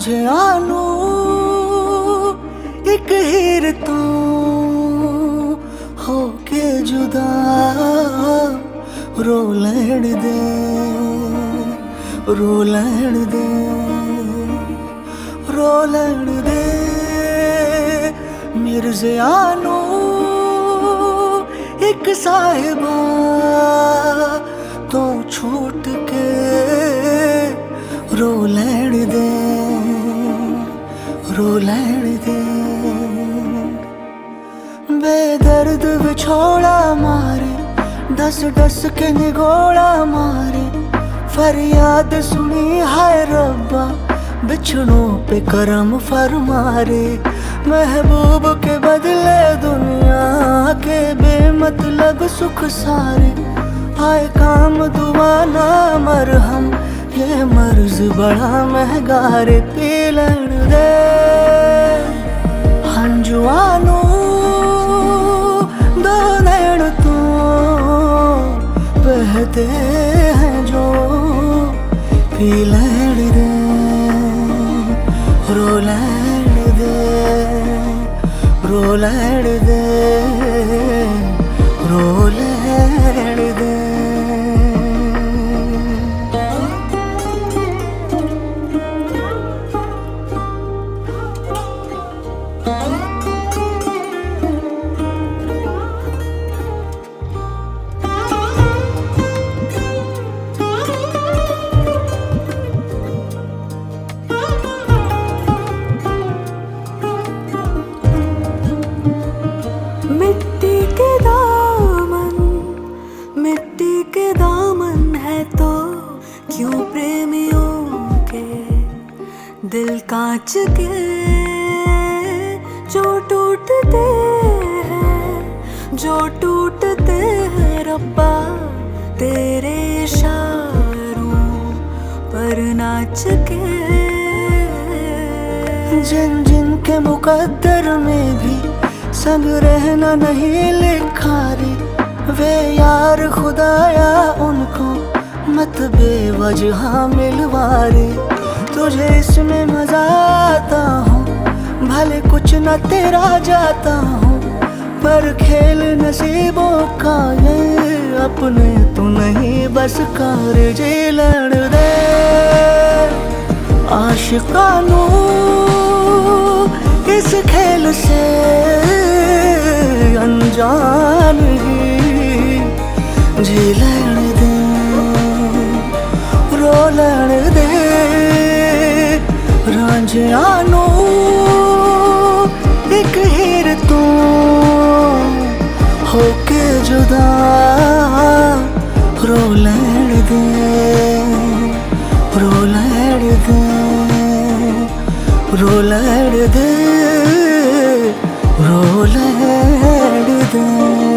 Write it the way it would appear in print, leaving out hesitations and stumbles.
ਰਾਂਝਿਆਨੂੰ ਇੱਕ ਹੀਰ ਤੋਂ ਹੋ ਕੇ ਜੁਦਾ ਰੋ ਲੈਣ ਦੇ, ਰੋ ਲੈਣ ਦੇ, ਰੋ ਲੈਣ ਦੇ ਮਿਰਜ਼ਿਆ ਨੂੰ ਇੱਕ ਸਾਹਿਬਾ ਤੋਂ ਛੂਟ ਕੇ रो लैण दे, रो लैण दे। बेदर्द विछोड़ा मारे, दस दस के निगोड़ा मारे, फरियाद सुनी हाय रब्बा बिछड़ों पे करम फरमारे। महबूब के बदले दुनिया के बेमतलब सुख सारे, आए काम दुआ ना मरहम ये मर्ज बड़ा महंगा रे। पी लैण दे हंजुआनू दो नैण तो बहते हैं जो, पी लैण दे, रो लैण दे, रो लैण दे, रो लैण दे। मिट्टी के दामन है तो क्यों प्रेमियों के दिल कांच के जो टूटते हैं, जो टूटते हैं रब्बा तेरे इशारों पर नाच के। जिन जिन के मुकद्दर में भी संग रहना नहीं लिखा रे, वे यार खुदाया उनको मत बेवजह मिलवारे। तुझे इसमें मजा आता हो भले कुछ न तेरा जाता हो, पर खेल नसीबों का ये अपने तो नहीं बस कार। जी लड़ दे आशिकानू इस खेल से अनजान ही, जी लैण दे, रो लैण दे रांझियानू एक हीर तो होके जुदा रो लैण दे, रो लैण दे, रो लैण दे, रो लैण दे।